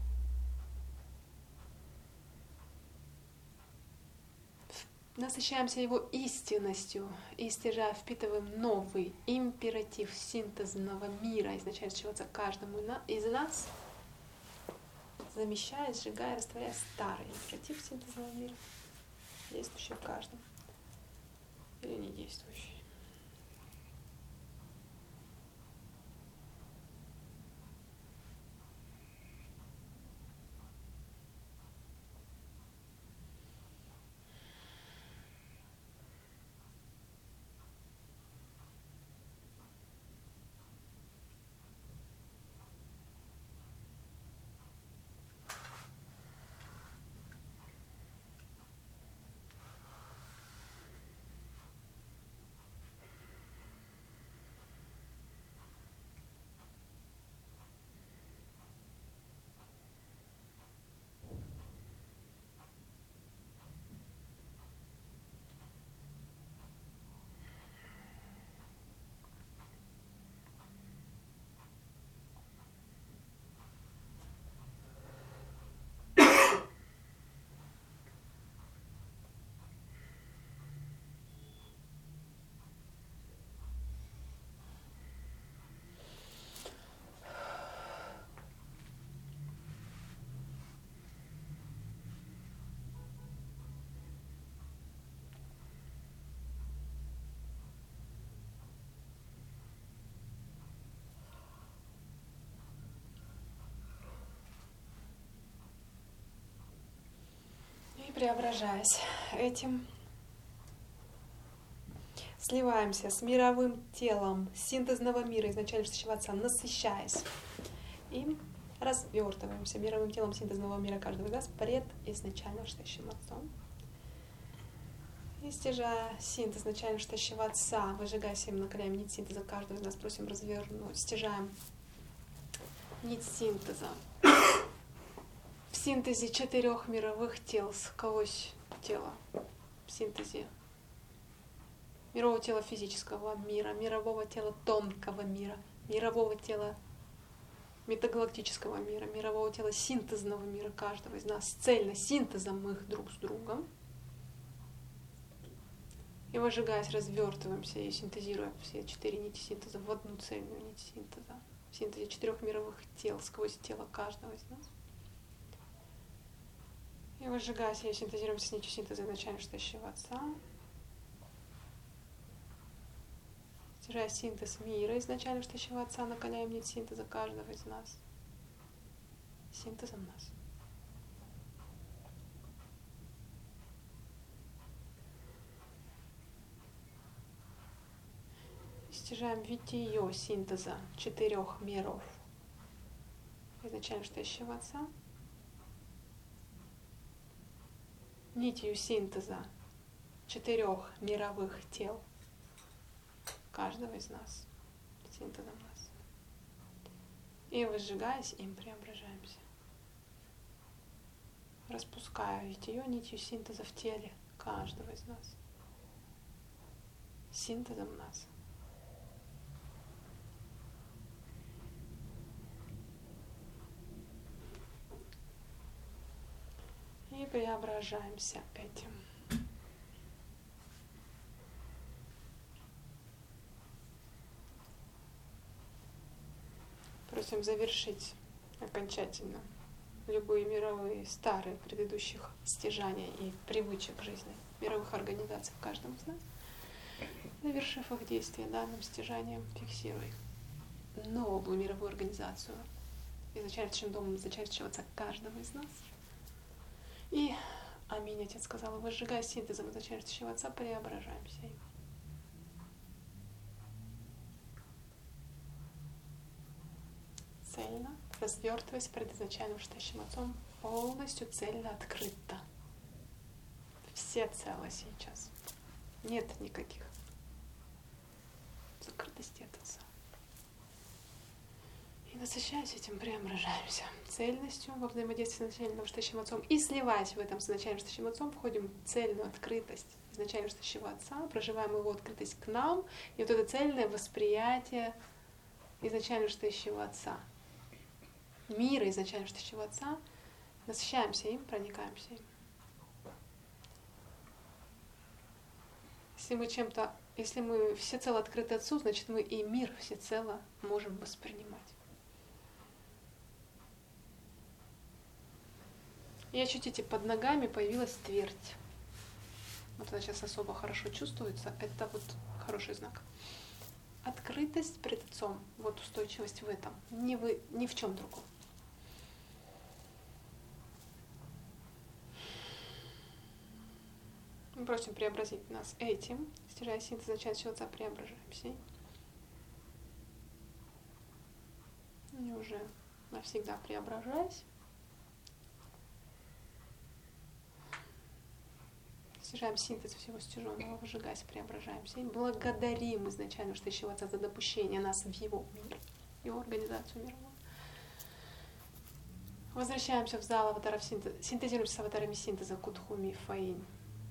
Насыщаемся его истинностью и, стяжая, впитываем новый императив синтезного мира изначально вышестоящего отца каждому из нас, замещая, сжигая, растворяя старый императив синтезного мира, действующий в каждом или не действующий. И преображаясь этим, сливаемся с мировым телом синтезного мира изначально вышестоящего отца, насыщаясь им, развертываемся мировым телом синтезного мира каждого из нас пред изначально вышестоящим отцом. И стяжая синтез изначально вышестоящего отца, выжигая всем, накаляем нить синтеза каждого из нас, просим развернуть, стяжаем нить синтеза в синтезе четырех мировых тел сквозь тело, в синтезе мирового тела физического мира, мирового тела тонкого мира, мирового тела метагалактического мира, мирового тела синтезного мира каждого из нас, цельно синтезом их друг с другом. И выжигаясь, развертываемся и синтезируя все четыре нити синтеза в одну цельную нить синтеза, в синтезе четырех мировых тел сквозь тело каждого из нас. И выжигаясь, и синтезируемся с нитью синтеза изначально стоящего Отца. Стяжая синтез мира изначально стоящего Отца, накаляем нить синтеза каждого из нас. Синтезом нас. Стяжаем витие синтеза четырех миров изначально стоящего Отца. Нитью синтеза четырех мировых тел каждого из нас, синтезом нас. И выжигаясь, им преображаемся. Распуская витие нитью синтеза в теле каждого из нас. Синтезом нас. И преображаемся этим. Просим завершить окончательно любые мировые старые предыдущих стяжания и привычек жизни мировых организаций в каждом из нас. Завершив их действие данным стяжанием, фиксируй новую мировую организацию, изначальным домом изначального Отца каждого из нас. И аминь, Отец сказал, выжигая синтезом изначального Отца, преображаемся им. Цельно, развертываясь перед изначальным штащим Отцом, полностью цельно открыто. Все цело сейчас. Нет никаких закрытостей от Отца. И насыщаясь этим, преображаемся цельностью во взаимодействии с изначальным штащим Отцом. И сливаясь в этом с изначальным штащим Отцом, входим в цельную открытость изначального штащего Отца, проживаем его открытость к нам, и вот это цельное восприятие изначального штащего Отца, мира изначального штащего Отца, насыщаемся им, проникаемся им. Если мы чем-то, если мы всецело открыты Отцу, значит мы и мир всецело можем воспринимать. И ощутите, под ногами появилась твердь. Вот она сейчас особо хорошо чувствуется. Это вот хороший знак. Открытость пред Отцом, вот устойчивость в этом, ни, вы, ни в чем другом. Мы просим преобразить нас этим, стяжая синтез изначального Отца, преображаемся. И уже навсегда преображаясь, стяжаем синтез всего стяженного, выжигаясь, преображаемся. И благодарим изначально штащего Отца за допущение нас в Его мир, Его организацию мировую. Возвращаемся в зал аватаров синтеза, синтезируемся с аватарами синтеза Кутхуми и Фаинь.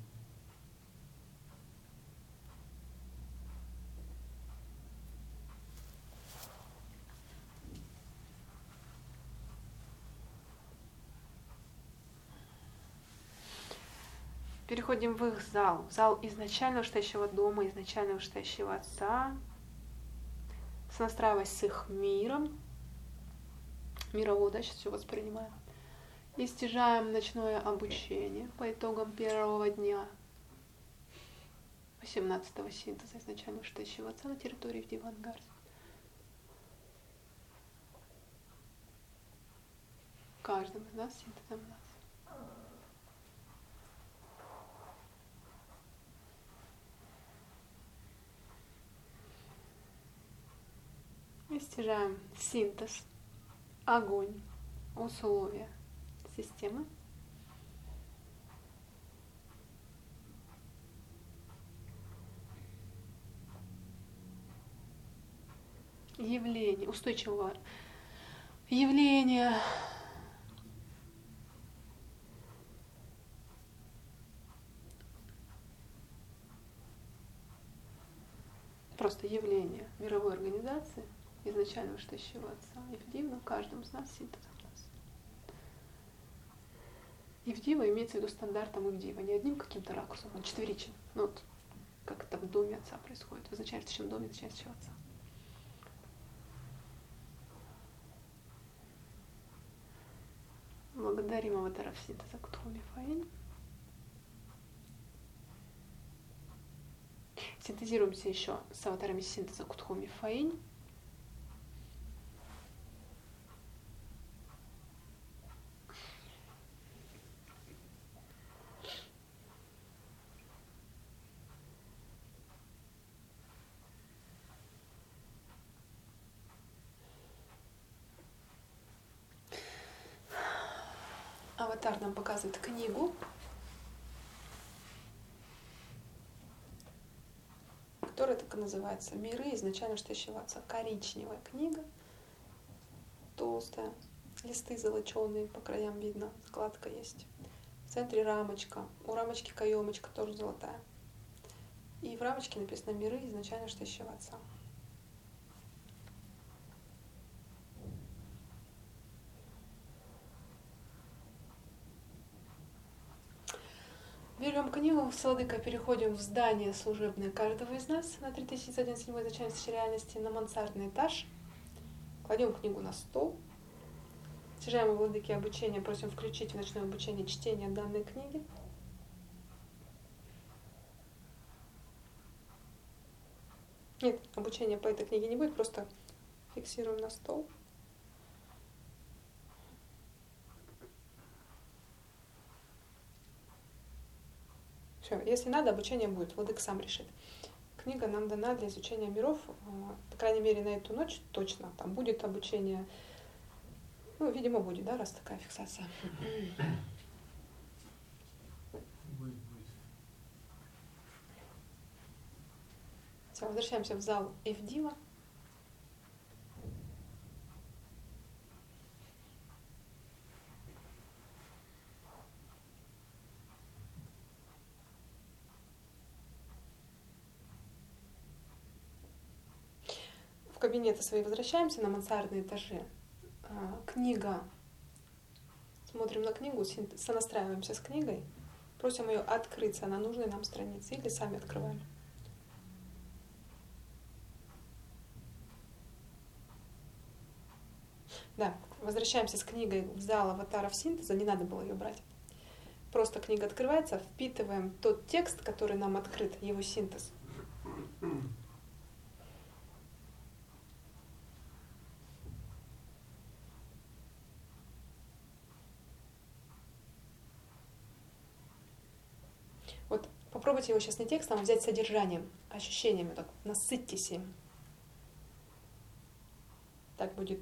Переходим в их зал, в зал изначального штащего дома, изначального штащего Отца, сонастраиваясь с их миром, мирового, да, сейчас все воспринимаем, и стяжаем ночное обучение по итогам первого дня восемнадцатого синтеза изначального штащего Отца на территории в Дивангарде. Каждым из нас синтезом нас. И стяжаем синтез, огонь, условия системы. Явление, устойчивого явления. просто явление мировой организации, изначально вышедшего Отца, Ивдива в каждом из нас, синтеза в нас. Ивдива имеется в виду стандартом Ивдива, не одним каким-то ракурсом, он четверичен. Ну, вот как это в доме Отца происходит. В изначальном доме изначального Отца. Благодарим аватаров синтеза Кутхуми Фаинь. Синтезируемся еще с аватарами синтеза Кутхуми Фаинь. Аватар нам показывает книгу, которая так и называется «Миры изначально вышедшего Отца». Коричневая книга, толстая, листы золоченые, по краям видно, складка есть. В центре рамочка, у рамочки каемочка тоже золотая. И в рамочке написано «Миры изначально вышедшего Отца». Берем книгу с владыкой, переходим в здание служебное каждого из нас на три тысячи один седьмой изначальной реальности, на мансардный этаж. Кладем книгу на стол. Снижаем у владыки обучения, просим включить в ночное обучение чтение данной книги. Нет, обучения по этой книге не будет, просто фиксируем на стол. Все, если надо, обучение будет, владыка сам решит. Книга нам дана для изучения миров, по крайней мере, на эту ночь точно. Там будет обучение, ну, видимо, будет, да, раз такая фиксация. Будет, будет. Все, возвращаемся в зал Ивдива. В кабинеты свои возвращаемся на мансардные этажи. Книга. Смотрим на книгу, сонастраиваемся с книгой, просим ее открыться на нужной нам странице или сами открываем. Да, возвращаемся с книгой в зал аватаров синтеза, не надо было ее брать. Просто книга открывается, впитываем тот текст, который нам открыт, его синтез. Вот попробуйте его сейчас не текстом, а взять содержанием, ощущениями, так насытьтесь им. Так будет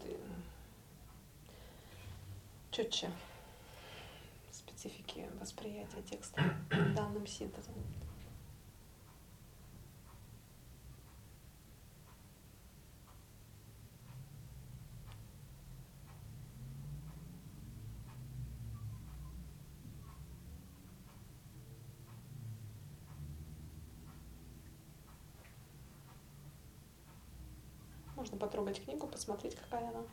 четче специфики восприятия текста данным синтезом. Можно потрогать книгу, посмотреть, какая она.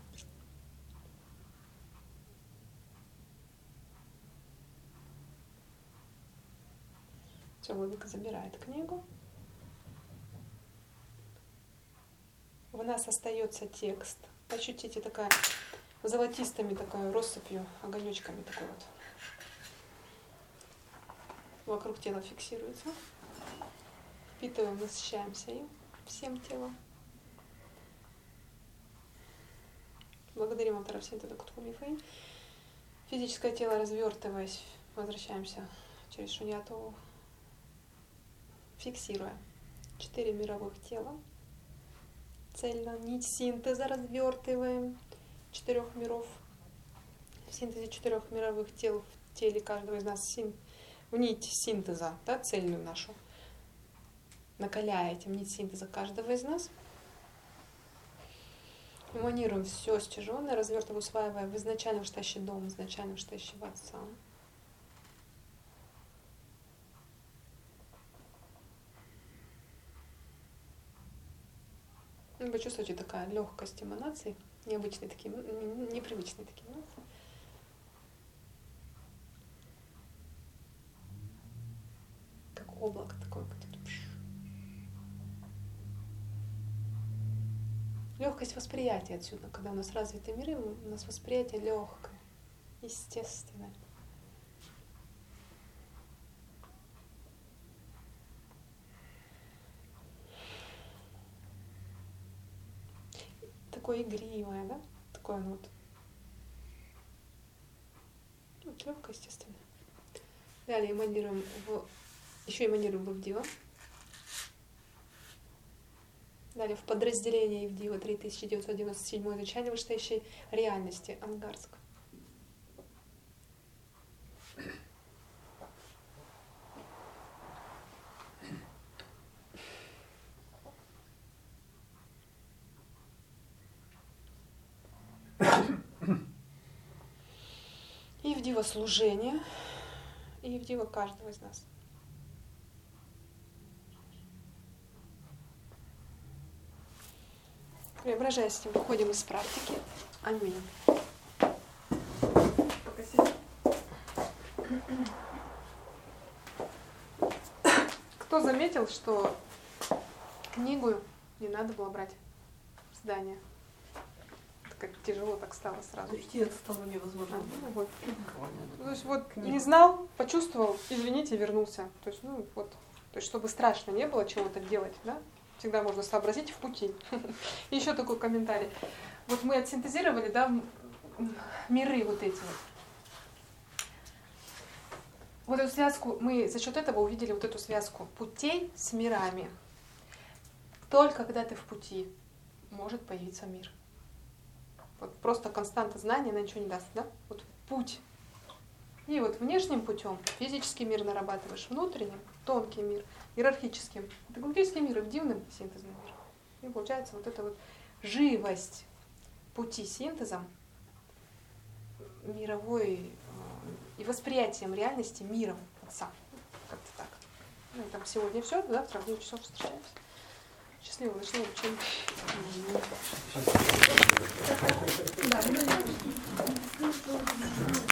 Все, владыка забирает книгу. В нас остается текст. Ощутите, такая золотистыми, такой россыпью, огонечками такой вот. Вокруг тела фиксируется. Впитываем, насыщаемся им всем телом. Благодарим авторов синтеза Кутхуми Фаинь. Физическое тело, развертываясь, возвращаемся через Шуньяту, фиксируя четыре мировых тела. Цельно нить синтеза развертываем четырех миров. В синтезе четырех мировых тел в теле каждого из нас син... в нить синтеза, да, цельную нашу, накаляя этим нить синтеза каждого из нас. Эманируем все стяженное, развертывая, усваивая в изначально вышедший дом, изначально вышедшего Отца. Вы почувствуете такая легкость эманаций, необычные такие, непривычные такие эмоции. Как облако такое. Легкость восприятия отсюда, когда у нас развиты миры, у нас восприятие легкое, естественное. Такое игривое, да? Такое оно вот. Вот легкое, естественно. Далее эманируем в... Еще эманируем в Ивдива. Далее в подразделении Ивдива три тысячи девятьсот девяносто седьмое изучение вышестоящей реальности Ангарск. Ивдива служение и Ивдива каждого из нас. Преображаясь с ним, выходим из практики. Аминь. Кто заметил, что книгу не надо было брать в здание? Как тяжело так стало сразу. Идти от стола невозможно. А, ну, вот. То есть вот не знал, почувствовал, извините, вернулся. То есть, ну вот, то есть, чтобы страшно не было чего-то делать, да? Всегда можно сообразить в пути. И еще такой комментарий. Вот мы отсинтезировали, да, миры вот эти вот. Вот эту связку, мы за счет этого увидели вот эту связку путей с мирами. Только когда ты в пути, может появиться мир. Вот просто константа знания, она ничего не даст, да? Вот путь. И вот внешним путем физический мир нарабатываешь, внутренним тонкий мир, иерархическим. Это глубокий мир и в дивным синтезный мир. И получается вот эта вот живость пути синтезом мировой э, и восприятием реальности миром Отца. Как-то так. Ну, там сегодня все, завтра в девять часов встречаемся. Счастливого ночного учения. Да.